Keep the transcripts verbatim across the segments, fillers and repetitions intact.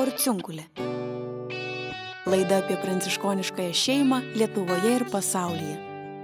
Porciunkulė. Laida apie pranciškoniškąją šeimą Lietuvoje ir pasaulyje.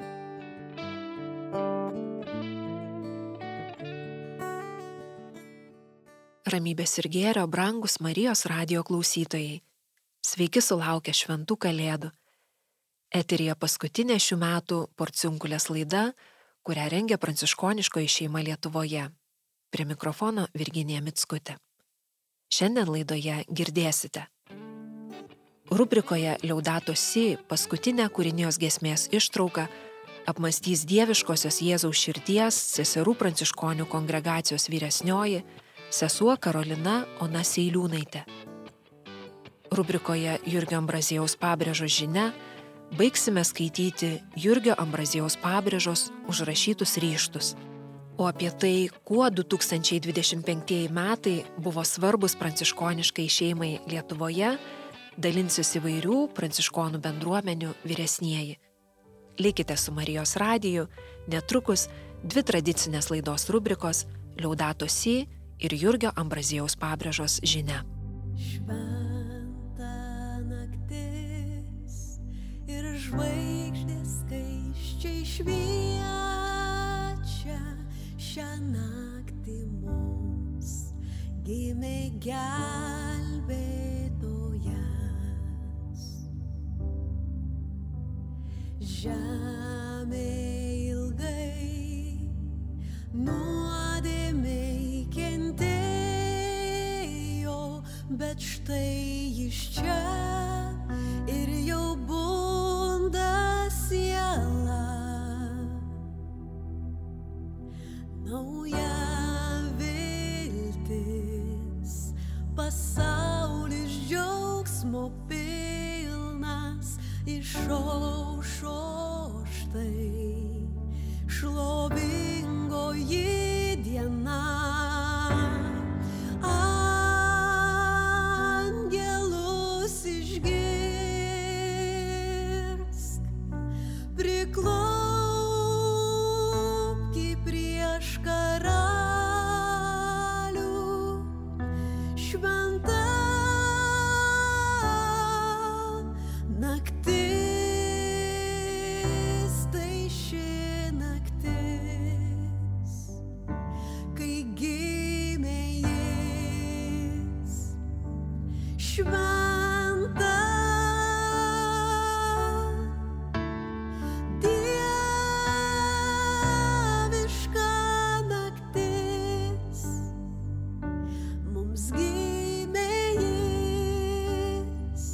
Ramybės ir gėrio, brangus Marijos radijo klausytojai. Sveiki sulaukę šventų kalėdų. Eteryje paskutinė šių metų Porciunkulės laida, kurią rengia pranciškoniškoji šeima Lietuvoje. Prie mikrofono Virginija Mickutė. Šiandien laidoje girdėsite. Rubrikoje Laudato Si paskutinę kūrinijos giesmės ištrauką apmąstys dieviškosios Jėzaus širdies seserų pranciškonių kongregacijos vyresnioji sesuo Karolina Ona Seiliūnaitė. Rubrikoje Jurgio Ambraziejaus Pabrėžos žinia baigsime skaityti Jurgio Ambraziejaus Pabrėžos užrašytus ryžtus. O apie tai, kuo du tūkstančiai dvidešimt penktieji metai buvo svarbus pranciškoniškai šeimai Lietuvoje, dalinsis įvairių pranciškonų bendruomenių vyresnieji. Likite su Marijos radiju, netrukus dvi tradicinės laidos rubrikos Laudato Si ir Jurgio Ambraziejaus Pabrėžos žinia. Šventa naktis ir žvaigždės skaisčiai šviečia, šią naktį mums gimė gelbėtojas. Žemė ilgai nuodėmei kentėjo, bet štai iš čia ir jau bunda siela. Nauja viltis, pasaulis džiaugsmo pilnas, išaušo štai šlovingoji diena. Angelus išgirsk, priklaupki prieš karalių, šventa naktis, tai ši naktis, kai gimė jis. Šventa dieviška naktis, mums gimė jis.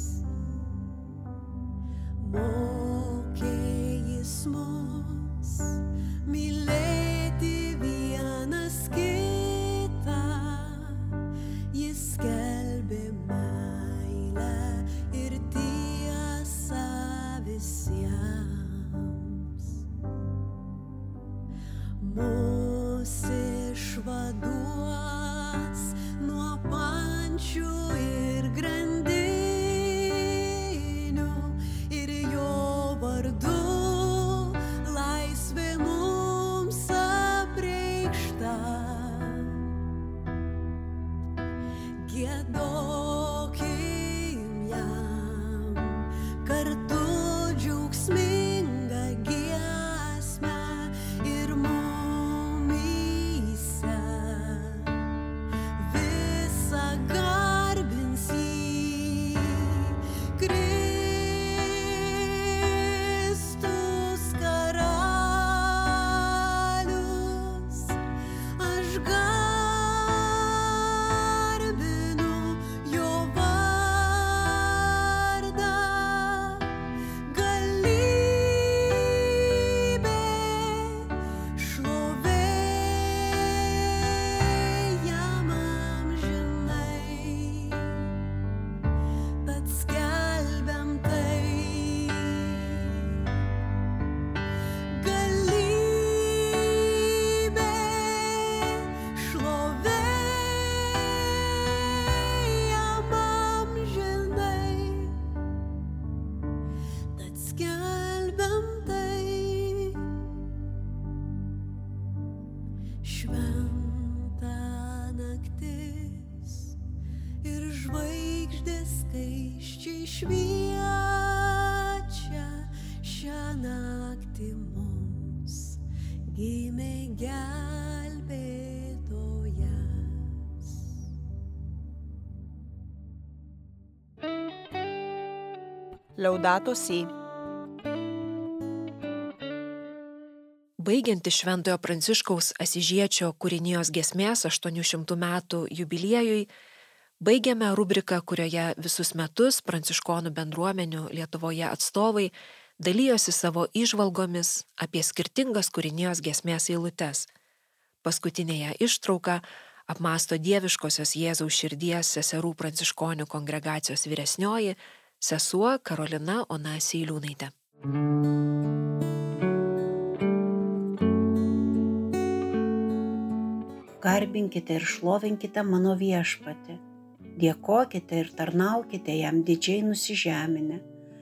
Mokė jis mus mylėti vienas kitą, jis skelbė meilę ir tiesą visiems. Mus išvaduos nuo pančių ir grandinių ir jo vardu laisvė mums apreikšta. Giedokim jam kartu džiaugsmingą giesmę ir mumyse visa garbins jį. Kristus karalius, aš garbinu jo vardą. Galybė, šlovė jam amžinai, tad skelbiam tai. Galybė, šlovė jam amžinai, tad skelbiam tai. Šventa naktis ir žvaigždės Liaudato Si. Baigianti Šventojo Pranciškaus Asyžiečio kūrinijos giesmės aštuonių šimtų metų jubiliejui, baigiame rubriką, kurioje visus metus pranciškonų bendruomenių Lietuvoje atstovai dalyjosi savo įžvalgomis apie skirtingas kūrinijos giesmės eilutes. Paskutinėje ištrauką apmąsto dieviškosios Jėzaus širdies seserų pranciškonių kongregacijos vyresnioji sesuo Karolina Ona Seiliūnaitė. Garbinkite ir šlovinkite mano viešpatį, dėkokite ir tarnaukite jam didžiai nusižeminę.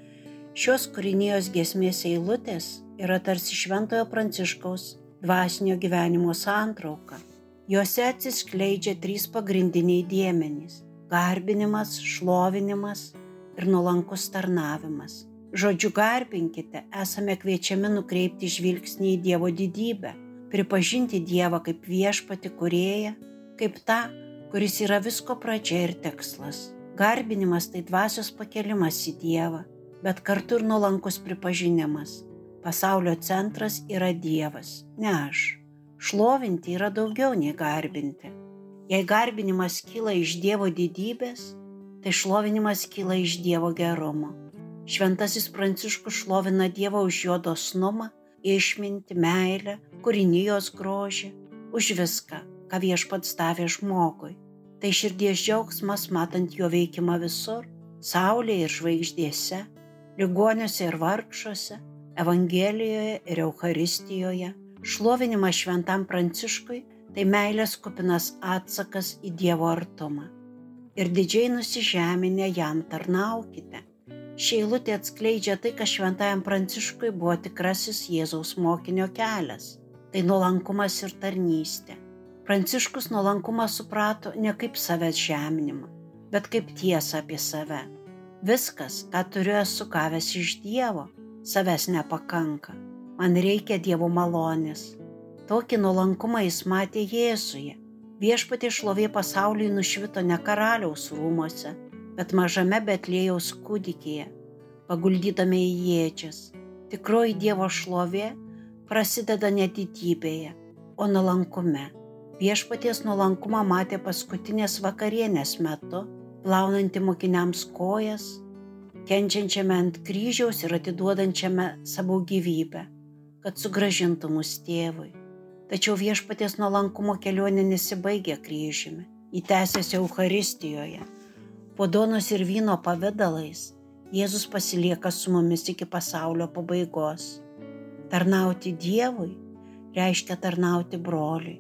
Šios kūrinijos giesmės eilutės yra tarsi Šventojo Pranciškaus dvasinio gyvenimo santrauka. Jose atsiskleidžia trys pagrindiniai dėmenys – garbinimas, šlovinimas ir nuolankus tarnavimas. Žodžiu garbinkite esame kviečiami nukreipti žvilgsnį į Dievo didybę, pripažinti Dievą kaip viešpatį kūrėją, kaip tą, kuris yra visko pradžia ir tikslas. Garbinimas tai dvasios pakelimas į Dievą, bet kartu ir nuolankus pripažinimas. Pasaulio centras yra Dievas, ne aš. Šlovinti yra daugiau nei garbinti. Jei garbinimas kyla iš Dievo didybės, tai šlovinimas kyla iš Dievo gerumo. Šventasis Pranciškus šlovina Dievą už jo dosnumą, išmintį, meilę, kūrinijos grožį, už viską, ką Viešpats davė žmogui. Tai širdies džiaugsmas matant jo veikimą visur, saulėje ir žvaigždėse, ligoniuose ir vargšuose, Evangelijoje ir Eucharistijoje. Šlovinimas Šventam Pranciškui tai meilės kupinas atsakas į Dievo artumą. Ir didžiai nusižeminę jam tarnaukite. Ši eilutė atskleidžia tai, kas Šventajam Pranciškui buvo tikrasis Jėzaus mokinio kelias. Tai nuolankumas ir tarnystė. Pranciškus nuolankumą suprato ne kaip savęs žeminimą, bet kaip tiesą apie save. Viskas, ką turiu, esu gavęs iš Dievo, savęs nepakanka. Man reikia Dievo malonės. Tokį nuolankumą jis matė Jėzuje. Viešpatie šlovė pasauliui nušvito ne karaliaus rūmuose, bet mažame Betliejaus kūdikėje, paguldytame į ėdžias. Tikroji Dievo šlovė prasideda ne didybėje, o nuolankume. Viešpaties nuolankumą matė paskutinės vakarienės metu, plaunanti mokiniams kojas, kenčiančiame ant kryžiaus ir atiduodančiame savo gyvybę, kad sugrąžintų mus tėvui. Tačiau viešpaties nuolankumo kelionė nesibaigia kryžiumi, ji tęsiasi Eucharistijoje. Po duonos ir vyno pavidalais Jėzus pasilieka su mumis iki pasaulio pabaigos. Tarnauti Dievui reiškia tarnauti broliui.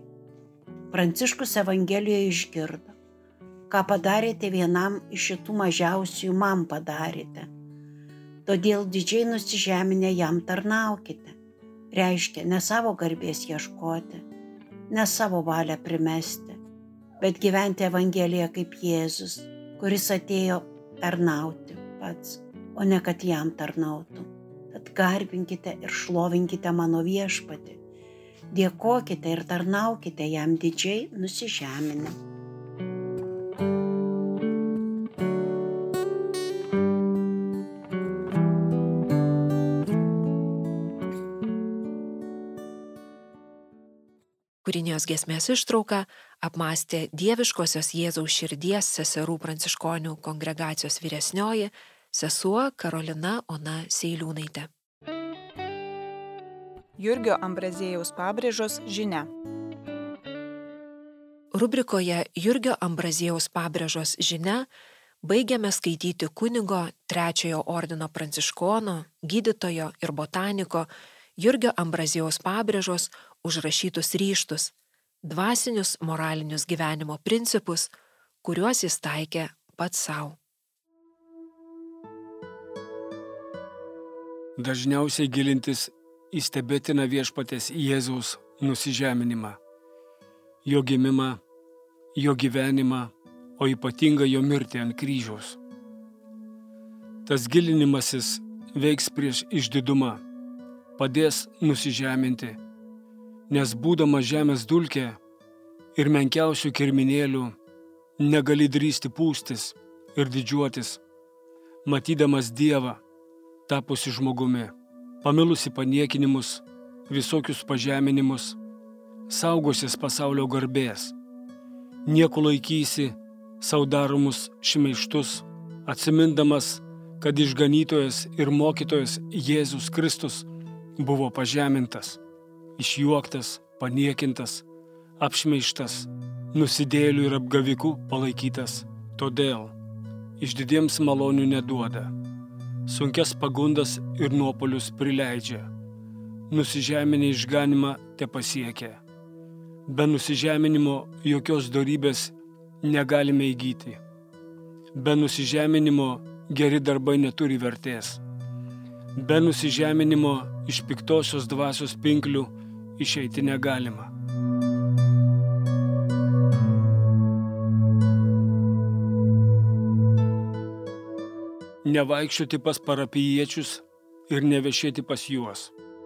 Pranciškus Evangelijoje išgirdo: ką padarėte vienam iš šitų mažiausiųjų, man padarėte. Todėl didžiai nusižeminę jam tarnaukite. Reiškia ne savo garbės ieškoti, ne savo valią primesti, bet gyventi Evangeliją kaip Jėzus, kuris atėjo tarnauti pats, o ne kad jam tarnautų. Tad garbinkite ir šlovinkite mano viešpatį, dėkokite ir tarnaukite jam didžiai nusižeminę. Kūrinijos giesmės ištrauką apmąstė dieviškosios Jėzaus širdies seserų pranciškonių kongregacijos vyresnioji sesuo Karolina Ona Seiliūnaitė. Jurgio Ambraziejaus Pabrėžos žinia. Rubrikoje Jurgio Ambraziejaus Pabrėžos žinia baigiame skaityti kunigo trečiojo ordino pranciškono, gydytojo ir botaniko Jurgio Ambraziejaus Pabrėžos užrašytus ryžtus, dvasinius moralinius gyvenimo principus, kuriuos jis taikė pats savo. Dažniausiai gilintis į stebėtiną viešpaties Jėzaus nusižeminimą, jo gimimą, jo gyvenimą, o ypatingai jo mirtį ant kryžiaus. Tas gilinimasis veiks prieš išdidumą, padės nusižeminti, nes būdama žemės dulkė ir menkiausių kirminėlių negali drįsti pūstis ir didžiuotis, matydamas Dievą, tapusi žmogumi, pamilusi paniekinimus, visokius pažeminimus, saugosis pasaulio garbės, nieko laikysi sau daromus šmeižtus, atsimindamas, kad išganytojas ir mokytojas Jėzus Kristus buvo pažemintas, išjuoktas, paniekintas, apšmeižtas, nusidėjėlių ir apgavikų palaikytas. Todėl išdidiems malonių neduoda, sunkias pagundas ir nuopolius prileidžia, nusižeminę išganimą te pasiekia. Be nusižeminimo jokios dorybės negalime įgyti. Be nusižeminimo geri darbai neturi vertės. Be nusižeminimo iš piktosios dvasios pinklių išeiti negalima. Nevaikščioti pas parapijiečius ir nevešėti pas juos.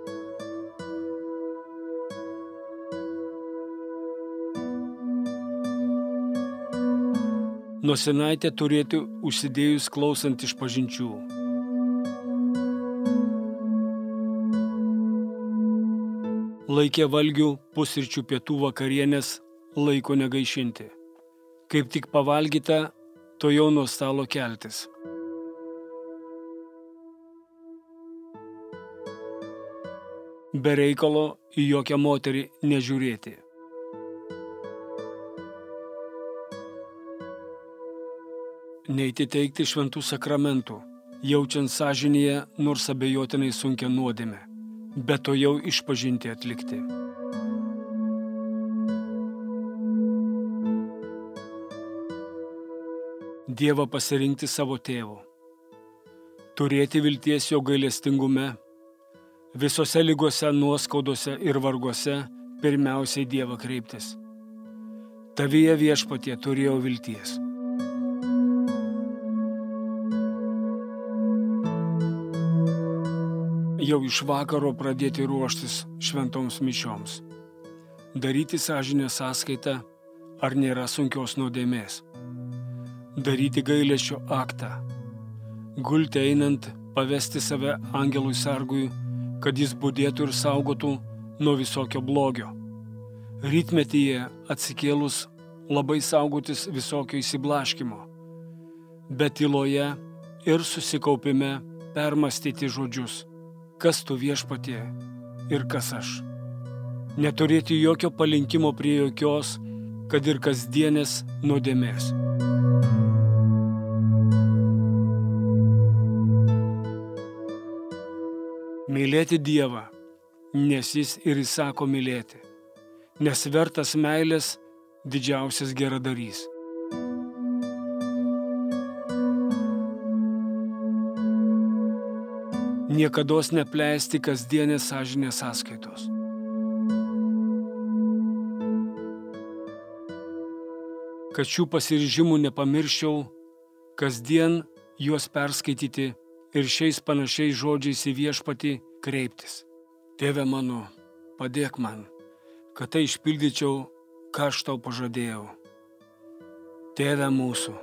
Nosinaitę turėti užsidėjus klausant išpažinčių. Laikė valgių, pusryčių, pietų, vakarienės laiko negaišinti. Kaip tik pavalgyta, to jau nuo stalo keltis. Be reikalo į jokią moterį nežiūrėti. Neiti teikti šventų sakramentų, jaučiant sąžinėje nors abejotinai sunkią nuodėmę, bet to jau išpažinti atlikti. Dievą pasirinkti savo tėvu, turėti vilties jo gailestingume, visose ligose, nuoskaudose ir varguose pirmiausiai Dievą kreiptis. Tavyje Viešpatie turėjau vilties. Jau iš vakaro pradėti ruoštis šventoms mišioms. Daryti sąžinės sąskaitą, ar nėra sunkios nuodėmės. Daryti gailesčio aktą. Gulti einant, pavesti save angelui sargui, kad jis budėtų ir saugotų nuo visokio blogio. Rytmetyje atsikėlus labai saugotis visokio įsiblaškimo, bet tyloje ir susikaupime permastyti žodžius. Kas tu Viešpatie ir kas aš. Neturėti jokio palinkimo prie jokios, kad ir kasdienės nuodėmės. Mylėti Dievą, nes jis ir įsako mylėti, nes vertas meilės didžiausias geradarys. Niekados nepleisti kasdienės sąžinės sąskaitos. Kad šių pasiryžimų nepamirščiau, kasdien juos perskaityti ir šiais panašiais žodžiais į Viešpatį kreiptis. Tėve mano, padėk man, kad tai išpildyčiau, ką aš tau pažadėjau. Tėve mūsų.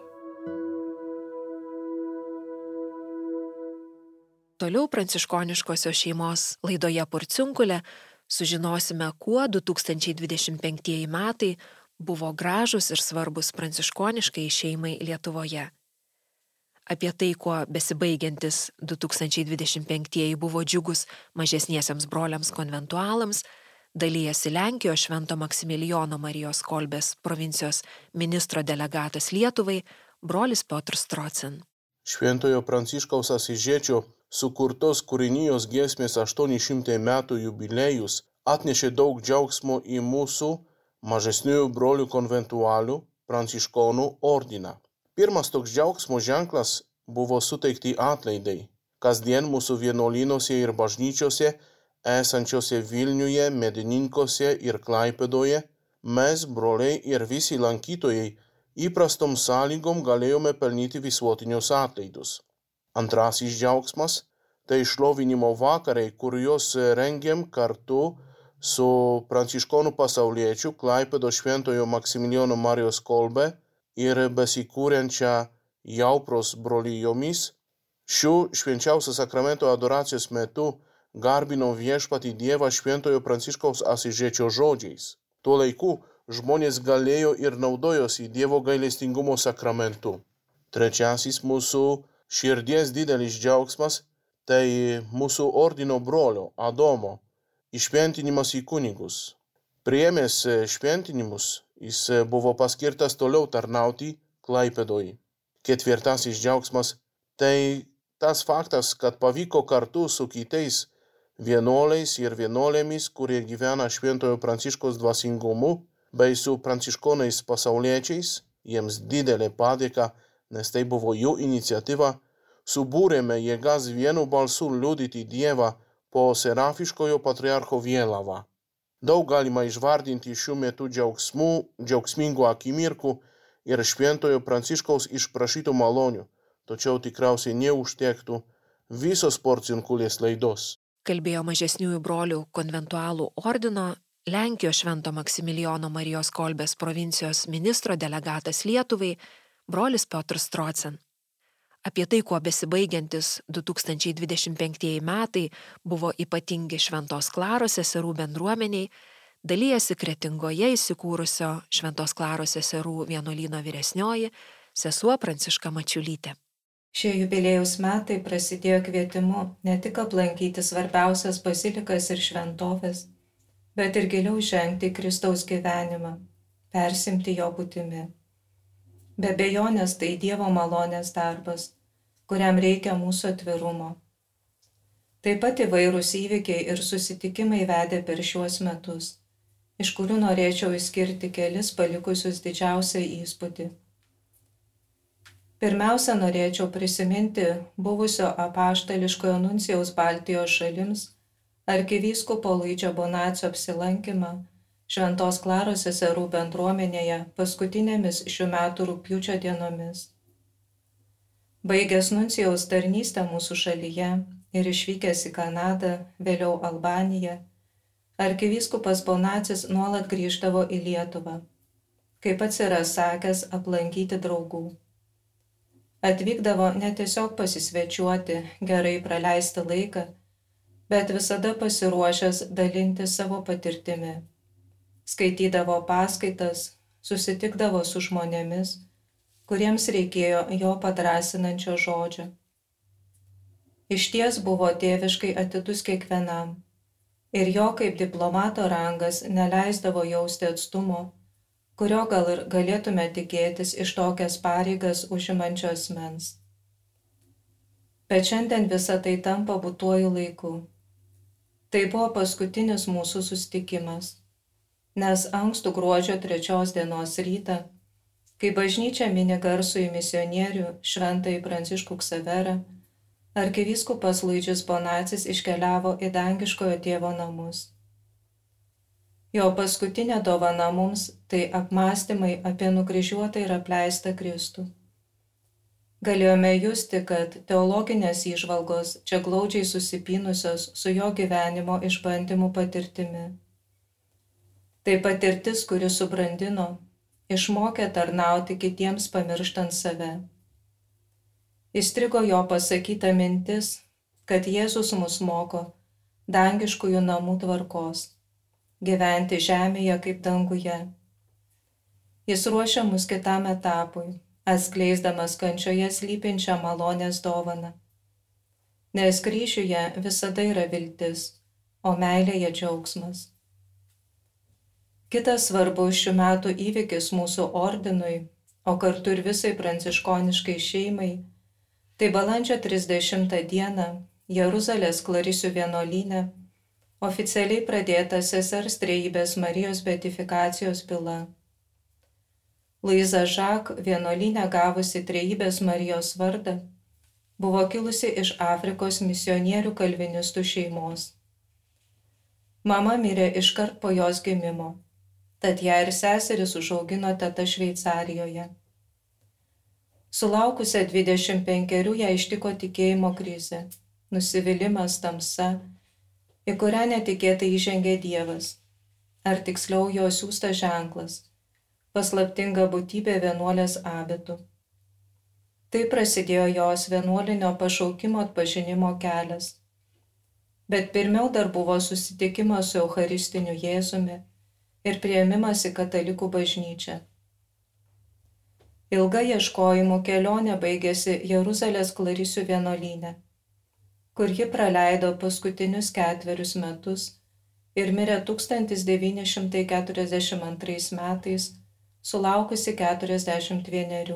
Toliau pranciškoniškosios šeimos laidoje Porciunkulė sužinosime, kuo du tūkstančiai dvidešimt penktieji metai buvo gražus ir svarbus pranciškoniškai šeimai Lietuvoje. Apie tai, kuo besibaigiantis du tūkstančiai dvidešimt penktieji buvo džiugus mažesniesiems broliams konventualams, dalyjasi Lenkijos Švento Maksimilijono Marijos Kolbės provincijos ministro delegatas Lietuvai, brolis Piotras Strocin. Šventojo Pranciškaus Asyžiečio sukurtos kūrinijos giesmės aštuoni šimtai metų jubiliejus atnešė daug džiaugsmo į mūsų mažesniųjų brolių konventualių pranciškonų ordiną. Pirmas toks džiaugsmo ženklas buvo suteikti atlaidai. Kasdien mūsų vienuolynuose ir bažnyčiose, esančiose Vilniuje, Medininkuose ir Klaipėdoje, mes, broliai ir visi lankytojai, įprastom sąlygom galėjome pelnyti visuotinius atlaidus. Antrasis džiaugsmas – tai šlovinimo vakarai, kuriuos rengėm kartu su pranciškonų pasauliečių Klaipėdos Šventojo Maksimilijono Marijos Kolbe ir besikūrenčia Jaupros brolijomis Šių švenčiausio sakramento adoracijos metu garbino viešpatį Dievą Šventojo Pranciškaus Asižiečio žodžiais. Tuo laiku žmonės galėjo ir naudojosi Dievo gailestingumo sakramentu. Trečiasis mūsų širdies didelis džiaugsmas – tai mūsų ordino brolio Adomo iššventinimas į kunigus. Priėmęs šventinimus, jis buvo paskirtas toliau tarnauti Klaipėdoje. Ketvirtasis džiaugsmas – tai tas faktas, kad pavyko kartu su kitais vienuoliais ir vienuolėmis, kurie gyvena Šventojo Pranciškaus dvasingumu, bei su pranciškonais pasauliečiais, jiems didelė padėka, nes tai buvo jų iniciatyva, subūrėme jėgas vienu balsu liudyti Dievą po serafiškojo patriarcho vėliava. Daug galima išvardinti šių metų džiaugsmų, džiaugsmingų akimirkų ir Šventojo Pranciškaus išprašytų malonių, tačiau tikriausiai neužtektų visos porciunkulės laidos. Kalbėjo mažesniųjų brolių konventualų ordino Lenkijos Švento Maksimilijono Marijos Kolbės provincijos ministro delegatas Lietuvai, brolis Piotras Trocen. Apie tai, kuo besibaigiantis du tūkstančiai dvidešimt penktieji metai buvo ypatingi Šventos Klaros seserų bendruomeniai, dalijasi Kretingoje įsikūrusio Šventos Klaros seserų vienuolyno vyresnioji sesuo Pranciška Mačiulytė. Šie jubiliejaus metai prasidėjo kvietimu ne tik aplankyti svarbiausias bazilikas ir šventovės, bet ir giliau žengti į Kristaus gyvenimą, persimti jo būtimi. Be abejonės tai Dievo malonės darbas, kuriam reikia mūsų atvirumo. Taip pat įvairūs įvykiai ir susitikimai vedė per šiuos metus, iš kurių norėčiau išskirti kelis palikusius didžiausią įspūdį. Pirmiausia, norėčiau prisiminti buvusio apaštališkojo nuncijaus Baltijos šalims arkivyskupo Luidžio Bonacio apsilankymą Šventos Klaros seserų bendruomenėje paskutinėmis šių metų rugpjūčio dienomis. Baigęs nuncijaus tarnystę mūsų šalyje ir išvykęs į Kanadą, vėliau Albaniją, arkivyskupas Bonacis nuolat grįždavo į Lietuvą, kaip pats yra sakęs, aplankyti draugų. Atvykdavo ne tiesiog pasisvečiuoti, gerai praleisti laiką, bet visada pasiruošęs dalinti savo patirtimi. Skaitydavo paskaitas, susitikdavo su žmonėmis, kuriems reikėjo jo padrąsinančio žodžio. Išties buvo tėviškai atidus kiekvienam, ir jo kaip diplomato rangas neleisdavo jausti atstumo, kurio gal ir galėtume tikėtis iš tokias pareigas užimančio asmens. Bet šiandien visa tai tampa būtuoju laiku. Tai buvo paskutinis mūsų susitikimas, nes ankstų gruodžio trečios dienos rytą, kai bažnyčia mini garsųjį misionierių Šventąjį Pranciškų Ksaverą, arkivyskupas Luidžis Bonacis iškeliavo į dangiškojo tėvo namus. Jo paskutinė dovana mums tai apmąstymai apie nukryžiuotą ir apleistą Kristų. Galėjome justi, kad teologinės įžvalgos čia glaudžiai susipynusios su jo gyvenimo išbandymų patirtimi. Tai patirtis, kuri subrandino, išmokė tarnauti kitiems pamirštant save. Įstrigo jo pasakyta mintis, kad Jėzus mus moko dangiškųjų namų tvarkos, gyventi žemėje kaip danguje. Jis ruošia mus kitam etapui, atskleisdamas kančioje slypinčią malonės dovaną. Nes kryžiuje visada yra viltis, o meilėje džiaugsmas. Kitas svarbus šių metų įvykis mūsų ordinui, o kartu ir visai pranciškoniškai šeimai, tai balandžio trisdešimtą dieną Jeruzalės Klarisių vienuolyne oficialiai pradėta sesers Trejybės Marijos beatifikacijos byla. Luiza Žak, vienuolyne gavusi Trejybės Marijos vardą, buvo kilusi iš Afrikos misionierių kalvinistų šeimos. Mama mirė iškart po jos gimimo, tad ją ir seseris užaugino teta Šveicarijoje. Sulaukusią dvidešimt penkerių ją ištiko tikėjimo krizė, nusivylimas, tamsa, į kurią netikėtai įžengė Dievas, ar tiksliau jo siųstas ženklas, paslaptinga būtybė vienuolės abitu. Tai prasidėjo jos vienuolinio pašaukimo atpažinimo kelias. Bet pirmiau dar buvo susitikimas su Eucharistiniu Jėzumi ir priėmimas į katalikų bažnyčią. Ilga ieškojimų kelionė baigėsi Jeruzalės Klarisių vienuolyne, kur ji praleido paskutinius ketverius metus ir mirė tūkstantis devyni šimtai keturiasdešimt antrais metais, sulaukusi keturiasdešimt vienerių.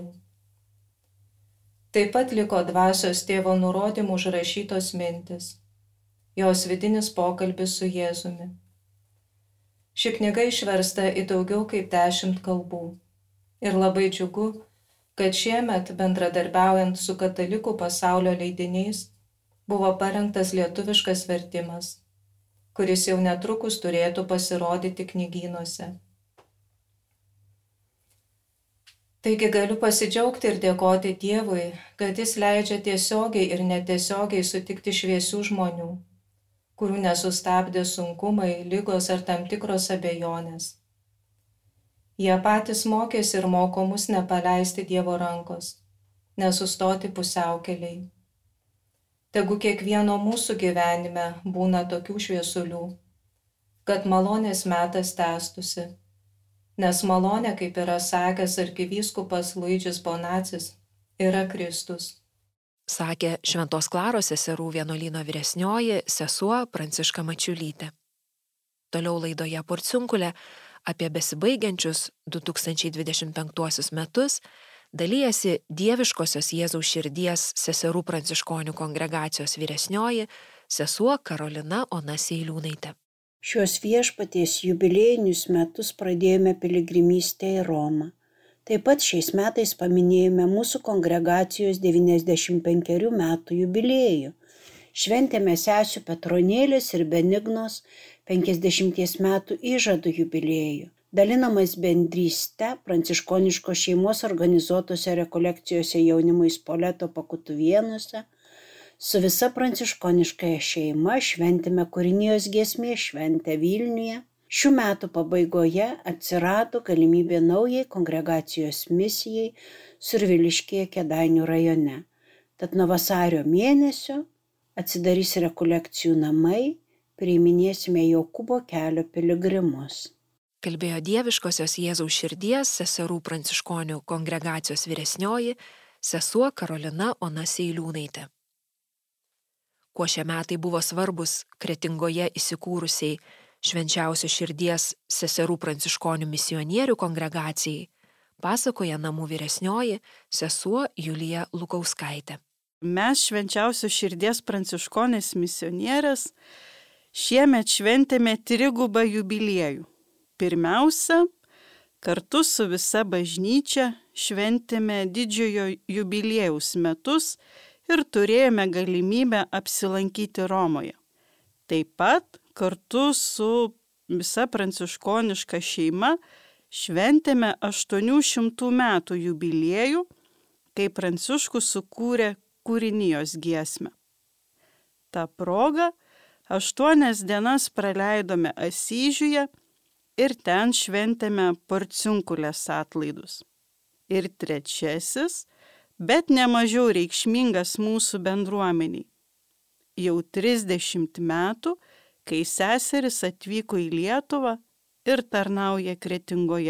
Taip pat liko dvasios tėvo nurodymų užrašytos mintis, jos vidinis pokalbis su Jėzumi. Ši knyga išversta į daugiau kaip dešimt kalbų ir labai džiugu, kad šiemet bendradarbiaujant su katalikų pasaulio leidiniais buvo parengtas lietuviškas vertimas, kuris jau netrukus turėtų pasirodyti knygynuose. Taigi galiu pasidžiaugti ir dėkoti Dievui, kad Jis leidžia tiesiogiai ir netiesiogiai sutikti šviesių žmonių, kurių nesustabdė sunkumai, ligos ar tam tikros abejonės. Jie patys mokėsi ir moko mus nepaleisti Dievo rankos, nesustoti pusiaukeliai. Tegu kiekvieno mūsų gyvenime būna tokių šviesulių, kad malonės metas tęstusi, nes malonė, kaip yra sakęs arkivyskupas Luidžis Bonacis, yra Kristus. Sakė Šventos Klaros seserų vienuolyno vyresnioji sesuo Pranciška Mačiulytė. Toliau laidoje Porciunkulė apie besibaigiančius du tūkstančiai dvidešimt penktuosius metus dalijasi Dieviškosios Jėzaus širdies seserų pranciškonių kongregacijos vyresnioji sesuo Karolina Ona Seiliūnaitė. Šios viešpaties jubiliejinius metus pradėjome piligrimystę į Romą. Taip pat šiais metais paminėjome mūsų kongregacijos devyniasdešimt penkerių metų jubiliejų. Šventėme sesių Petronėlės ir Benignos penkiasdešimties metų įžadų jubiliejų. Dalinamas bendryste pranciškoniškos šeimos organizuotose rekolekcijose jaunimui Spoleto Pakutuvėnuose, su visa pranciškoniškąja šeima šventėme Kūrinijos giesmės šventę Vilniuje. Šių metų pabaigoje atsirado galimybė naujai kongregacijos misijai Surviliškėje Kėdainių rajone. Tad nuo vasario mėnesio atsidarys rekolekcijų namai, priiminėsime Jokūbo kelio piligrimus. Kalbėjo Dieviškosios Jėzaus širdies seserų pranciškonių kongregacijos vyresnioji sesuo Karolina Ona Seiliūnaitė. Kuo šie metai buvo svarbus Kretingoje įsikūrusiai Švenčiausios širdies seserų pranciškonių misionierių kongregacijai, pasakoja namų vyresnioji sesuo Julija Lukauskaitė. Mes Švenčiausios širdies pranciškonės misionierės šiemet šventėme trigubą jubiliejų. Pirmiausia, kartu su visa bažnyčia šventėme didžiojo jubiliejaus metus ir turėjome galimybę apsilankyti Romoje. Taip pat kartu su visa pranciškoniška šeima šventėme aštuonių šimtų metų jubiliejų, kai Pranciškus sukūrė Kūrinijos giesmę. Ta proga aštuonias dienas praleidome Asyžiuje ir ten šventėme Porciunkulės atlaidus. Ir trečiasis, bet nemažiau reikšmingas mūsų bendruomeniai. Jau trisdešimt metų, kai seseris atvyko į Lietuvą ir tarnauja Kretingoje.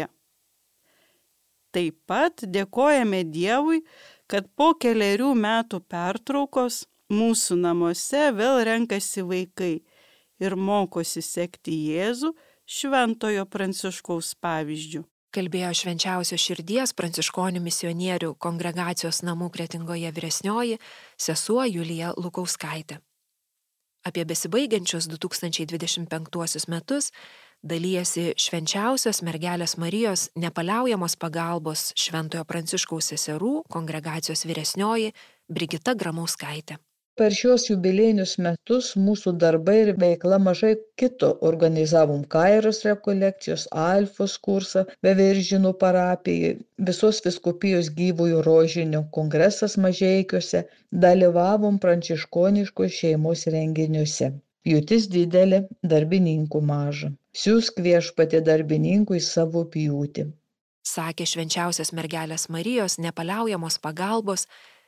Taip pat dėkojame Dievui, kad po keliarių metų pertraukos mūsų namuose vėl renkasi vaikai ir mokosi sekti Jėzų Šventojo Pranciškaus pavyzdžiu. Kalbėjo Švenčiausios širdies pranciškonių misionierių kongregacijos namų Kretingoje vyresnioji sesuo Julija Lukauskaitė. Apie besibaigiančius du tūkstančiai dvidešimt penktuosius metus dalijasi Švenčiausios mergelės Marijos nepaliaujamos pagalbos Šventojo Pranciškaus seserų kongregacijos vyresnioji Brigita Gramauskaitė. Per šios jubiliejinius metus mūsų darbai ir veikla mažai kito. Organizavom Kairos rekolekcijos, Alfos kursą Veiviržėnų parapijai, visos vyskupijos Gyvojo Rožinio kongresas Mažeikiuose, dalyvavom pranciškoniškos šeimos renginiuose. Pjūtis didelė, darbininkų maža. Siųsk Viešpatie darbininkui savo pjūtį. Sakė Švenčiausios mergelės Marijos nepaliaujamos pagalbos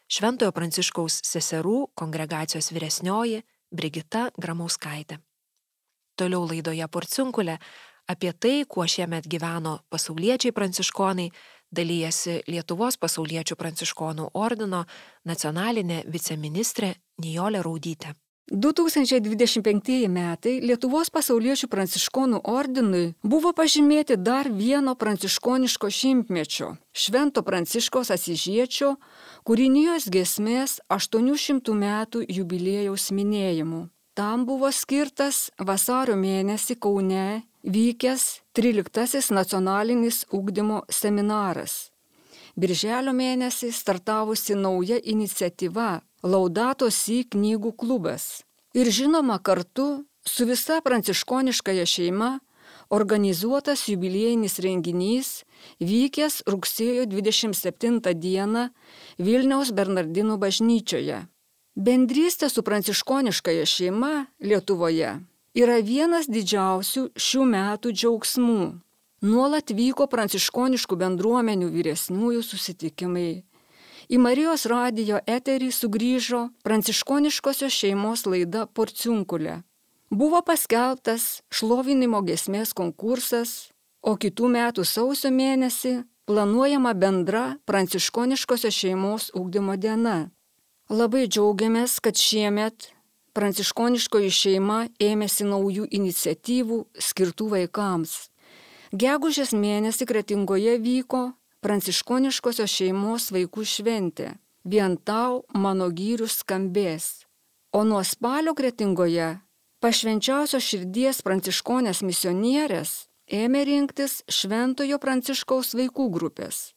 Šventojo Pranciškaus seserų kongregacijos vyresnioji Brigita Gramauskaitė. Toliau laidoje Porciunkulė apie tai, kuo šiemet gyveno pasauliečiai pranciškonai, dalyjasi Lietuvos pasauliečių pranciškonų ordino nacionalinė viceministrė Nijolė Raudytė. du tūkstančiai dvidešimt penktieji metai Lietuvos pasauliečių pranciškonų ordinui buvo pažymėti dar vieno pranciškoniško šimtmečio – Švento Pranciškaus Asyžiečio kūrinijos giesmės aštuonių šimtų metų jubiliejaus minėjimu. Tam buvo skirtas vasario mėnesį Kaune vykęs tryliktasis nacionalinis ugdymo seminaras. Birželio mėnesį startavusi nauja iniciatyva Laudato Si knygų klubas. Ir žinoma kartu su visa pranciškoniškąja šeima organizuotas jubiliejinis renginys vykęs rugsėjo dvidešimt septintą dieną Vilniaus Bernardinų bažnyčioje. Bendrystė su pranciškoniškąja šeima Lietuvoje yra vienas didžiausių šių metų džiaugsmų. Nuolat vyko pranciškoniškų bendruomenių vyresniųjų susitikimai. Į Marijos radijo eterį sugrįžo pranciškoniškosios šeimos laida Porciunkulė. Buvo paskelbtas šlovinimo giesmės konkursas, o kitų metų sausio mėnesį planuojama bendra pranciškoniškosios šeimos ugdymo diena. Labai džiaugiamės, kad šiemet pranciškoniškoji šeima ėmėsi naujų iniciatyvų skirtų vaikams. Gegužės mėnesį Kretingoje vyko pranciškoniškosios šeimos vaikų šventė. Vien tau mano gyrius skambės. O nuo spalio Kretingoje pašvenčiausios širdies pranciškonės misionierės ėmė rinktis Šventojo Pranciškaus vaikų grupės.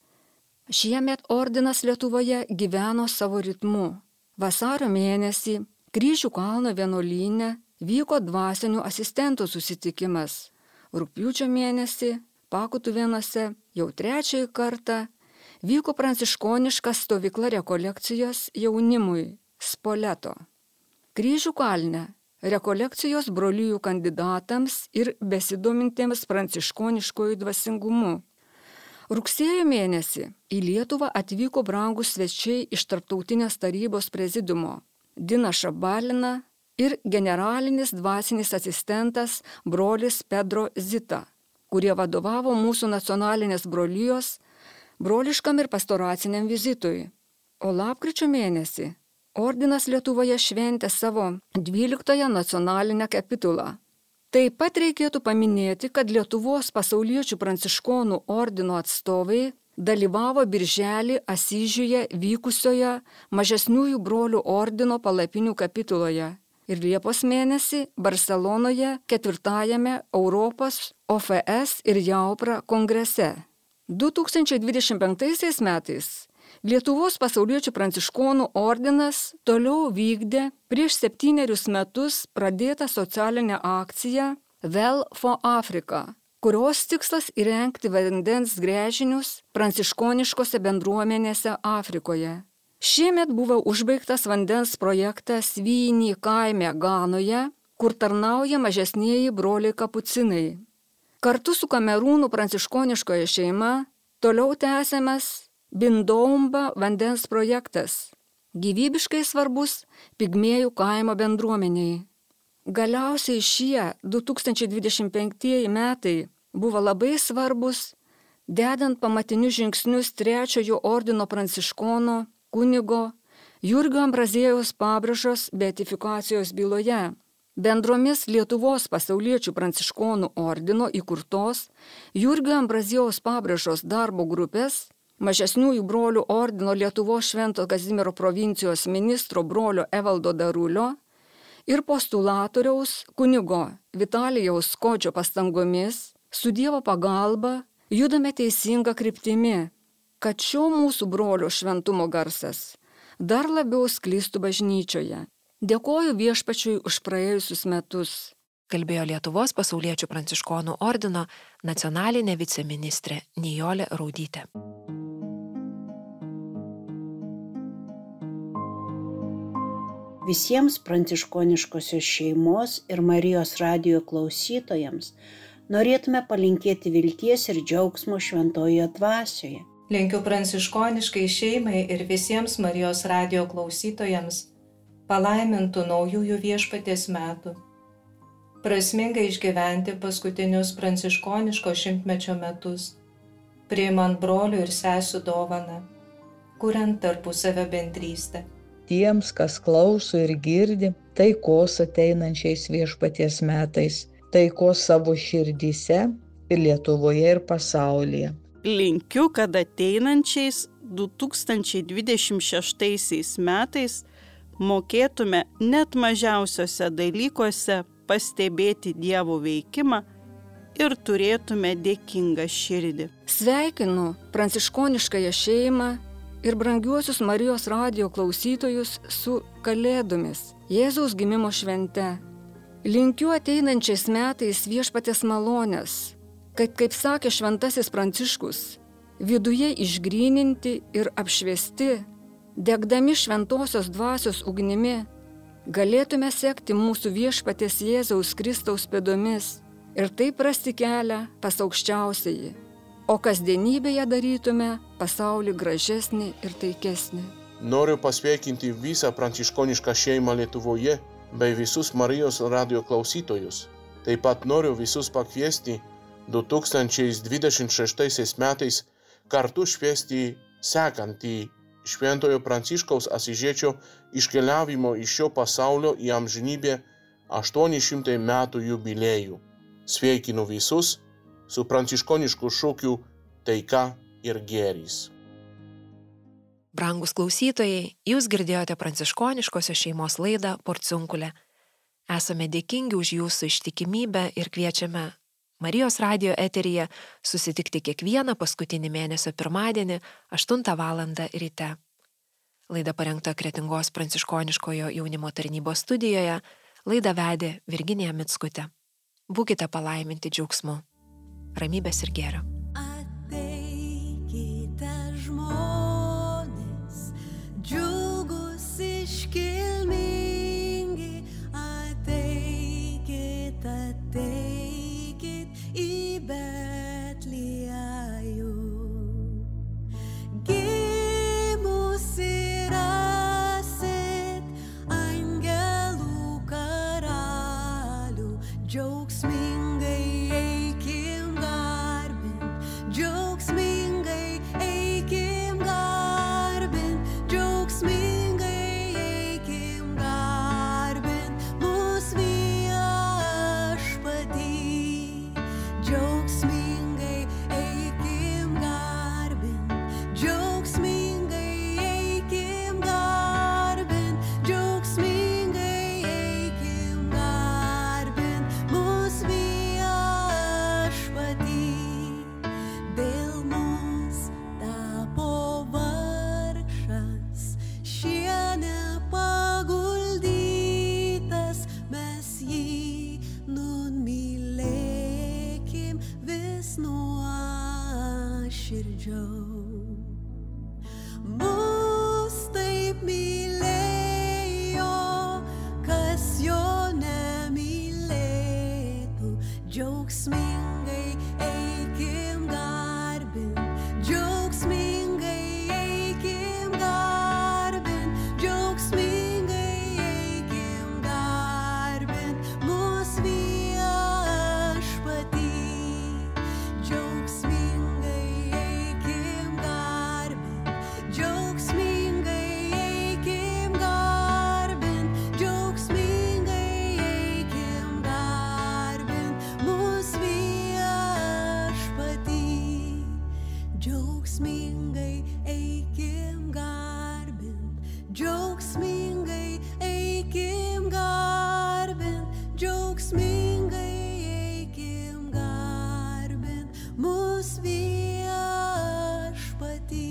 Šiemet ordinas Lietuvoje gyveno savo ritmu. Vasario mėnesį Kryžių kalno vienuolyne vyko dvasinių asistentų susitikimas. Rugpjūčio mėnesį Pakutuvėnuose jau trečiąjį kartą vyko pranciškoniška stovykla rekolekcijos jaunimui Spoleto. Kryžių kalne rekolekcijos brolijų kandidatams ir besidomintiems pranciškoniškojų dvasingumu. Rugsėjo mėnesį į Lietuvą atvyko brangūs svečiai iš Tarptautinės tarybos prezidiumo Dina Šabalina ir generalinis dvasinis asistentas brolis Pedro Zita, kurie vadovavo mūsų nacionalinės brolijos broliškam ir pastoraciniam vizitui. O lapkričio mėnesį ordinas Lietuvoje šventė savo dvyliktąją nacionalinę kapitulą. Taip pat reikėtų paminėti, kad Lietuvos pasauliečių pranciškonų ordino atstovai dalyvavo birželį Asyžiuje vykusioje mažesniųjų brolių ordino palapinių kapituloje ir Liepos mėnesį Barselonoje ketvirtajame Europos O F S ir Jaupra kongrese. du tūkstančiai dvidešimt penktaisiais metais Lietuvos pasauliečių pranciškonų ordinas toliau vykdė prieš septynerius metus pradėtą socialinę akciją Well for Africa, kurios tikslas įrengti vandens gręžinius pranciškoniškose bendruomenėse Afrikoje. Šiemet buvo užbaigtas vandens projektas Vyny kaime Ganoje, kur tarnauja mažesnieji broliai kapucinai. Kartu su Kamerūnų pranciškoniškoje šeima toliau tęsiamas Bindomba vandens projektas, gyvybiškai svarbus Pigmėjų kaimo bendruomeniai. Galiausiai šie du tūkstančiai dvidešimt penktieji metai buvo labai svarbus, dedant pamatinius žingsnius trečiojo ordino pranciškono kunigo Jurgio Ambraziejaus Pabrėžos beatifikacijos byloje. Bendromis Lietuvos pasauliečių pranciškonų ordino įkurtos Jurgio Ambraziejaus Pabrėžos darbo grupės, mažesniųjų brolių ordino Lietuvos Švento Kazimiero provincijos ministro brolio Evaldo Darulio ir postulatoriaus kunigo Vitalijaus Kodžio pastangomis su Dievo pagalba judame teisinga kryptimi, kad šio mūsų brolio šventumo garsas dar labiau sklistų bažnyčioje. Dėkoju Viešpačiui už praėjusius metus. Kalbėjo Lietuvos pasauliečių pranciškonų ordino nacionalinė viceministrė Nijolė Raudytė. Visiems pranciškoniškosios šeimos ir Marijos radijo klausytojams norėtume palinkėti vilties ir džiaugsmo šventojoje dvasioje. Linkiu pranciškoniškai šeimai ir visiems Marijos radijo klausytojams palaimintų naujųjų viešpaties metų. Prasmingai išgyventi paskutinius pranciškoniško šimtmečio metus, priimant brolių ir sesių dovaną, kuriant tarpusavio bendrystę. Tiems, kas klauso ir girdi, taikos ateinančiais viešpaties metais, taikos savo širdyse ir Lietuvoje ir pasaulyje. Linkiu, kad ateinančiais du tūkstančiai dvidešimt šeštaisiais metais mokėtume net mažiausiuose dalykuose pastebėti Dievo veikimą ir turėtume dėkingą širdį. Sveikinu pranciškoniškąją šeimą ir brangiuosius Marijos radijo klausytojus su Kalėdomis, Jėzaus gimimo švente. Linkiu ateinančiais metais viešpaties malonės, kad, kaip sakė šventasis Pranciškus, viduje išgryninti ir apšviesti, degdami šventosios dvasios ugnimi, galėtume sekti mūsų viešpaties Jėzaus Kristaus pėdomis ir taip rasti kelią pas aukščiausiąjį, o kasdienybėje darytume pasaulį gražesnį ir taikesnį. Noriu pasveikinti visą pranciškonišką šeimą Lietuvoje bei visus Marijos radijo klausytojus. Taip pat noriu visus pakviesti du tūkstančiai dvidešimt šeštaisiais metais kartu švęsti sekantį Šventojo Pranciškaus Asyžiečio iškeliavimo iš šio pasaulio į amžinybę aštuoni šimtai metų jubiliejų. Sveikinu visus su pranciškonišku šūkiu taika ir gėris. Brangus klausytojai, jūs girdėjote pranciškoniškosios šeimos laidą Porciunkulė. Esame dėkingi už jūsų ištikimybę ir kviečiame Marijos radijo eteryje susitikti kiekvieną paskutinį mėnesio pirmadienį aštuntą valandą ryte. Laida parengta Kretingos pranciškoniškojo jaunimo tarnybos studijoje, laidą vedė Virginija Mickutė. Būkite palaiminti džiaugsmu, ramybės ir gėrio. Ateikite žmonės, džiugus iškilmingi, ateikit, ateikit į Betliejų. Gimusi rasit angelų karalių, džiaugsmingai eikim garbint, džiaugsmingai eikim garbint, džiaugsmingai eikim garbint, mus viešpatį. Džiaugsmingai eikim garbint, džiaugsmingai eikim garbint, džiaugsmingai eikim garbint, mus viešpatį. Dėl mus tapo vargšas, šiene paguldytas, mes jį nunmylėkim vis nuoširdžiau. Mus taip mylėjo, kas jo nemylėtų, džiaugsmingai eikim garbint, džiaugsmingai eikim garbint, džiaugsmingai eikim garbint, mus viešpatį. Džiaugsmingai eikim garbint, džiaugsmingai eikim garbint, džiaugsmingai eikim garbint, mus viešpatį. Džiaugsmingai eikim garbint, džiaugsmingai eikim garbint, džiaugsmingai eikim garbint, mus viešpatį.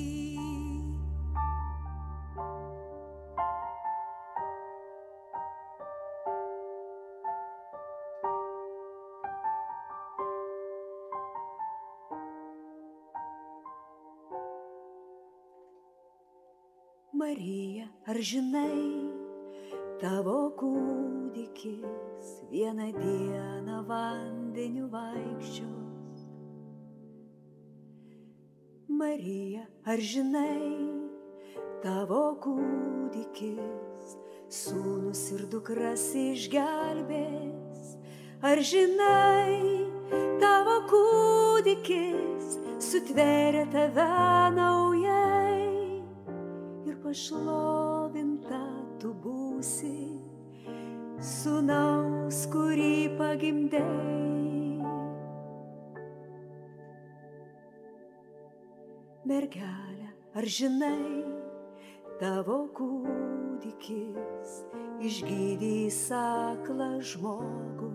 Marija, ar žinai, tavo kūdikis vieną dieną vandeniu vaikščios? Marija, ar žinai, tavo kūdikis sūnus ir dukras išgelbės? Ar žinai, tavo kūdikis sutvėrė tave naujai ir pašlovinta tu būsi sūnaus, kurį pagimdei. Mergelė, ar žinai, tavo kūdikis išgydys aklą žmogų?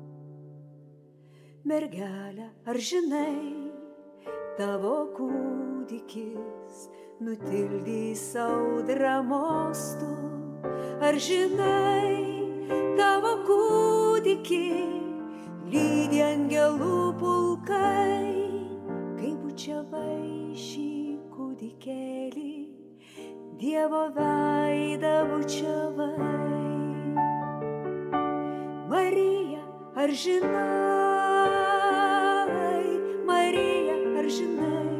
Mergelė, ar žinai, tavo kūdikis nutildys audrą mostų? Ar žinai, tavo kūdikį lydi angelų pulkai, kai bučiavai šį kūdikėlį, Dievo veidą bučiavai. Marija, ar žinai, Marija, ar žinai,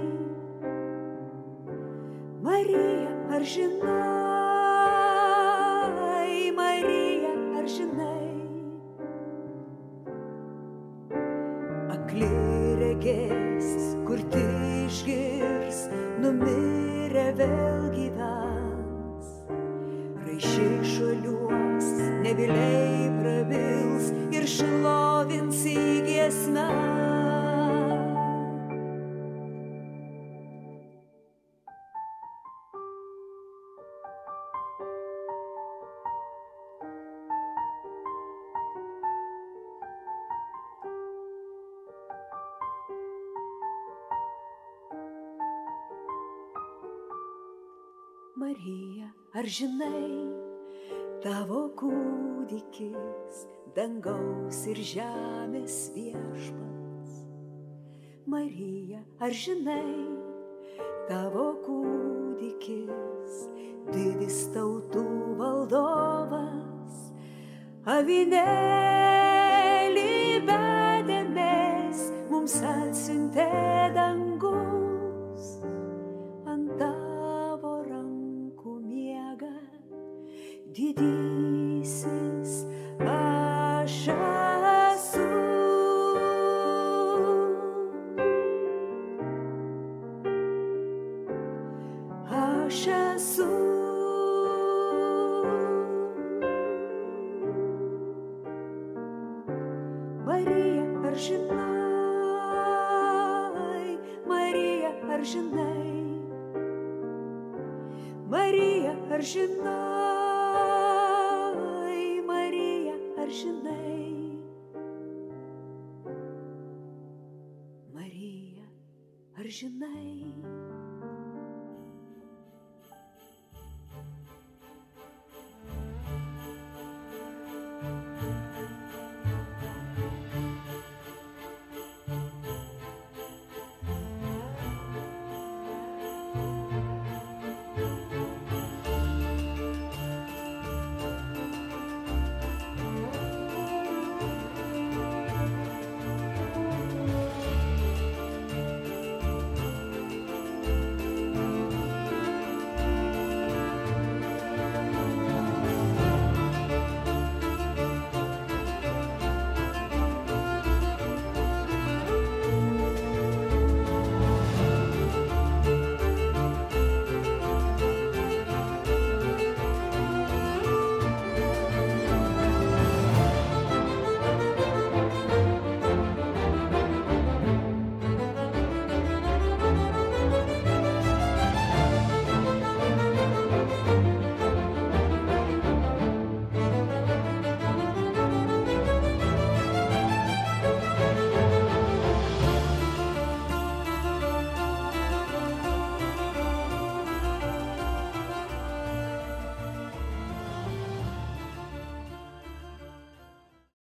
Marija, ar žinai, Marija, ar žinai, akli regės, kurti išgirs, numirę vėl gyvens, raiščiai šuoliuos, nebyliai prabils ir šlovins į giesmę. Marija, ar žinai, tavo kūdikis dangaus ir žemės viešpats? Marija, ar žinai, tavo kūdikis didis tautų valdovas? Avinėlį bedėmės mums atsiuntė dangus, ant tavo rankų miega didysis aš esu. Aš esu. Marija, ar žinai, Marija, ar žinai, Marija, ar žinai, Marija, ar žinai, Marija, ar žinai.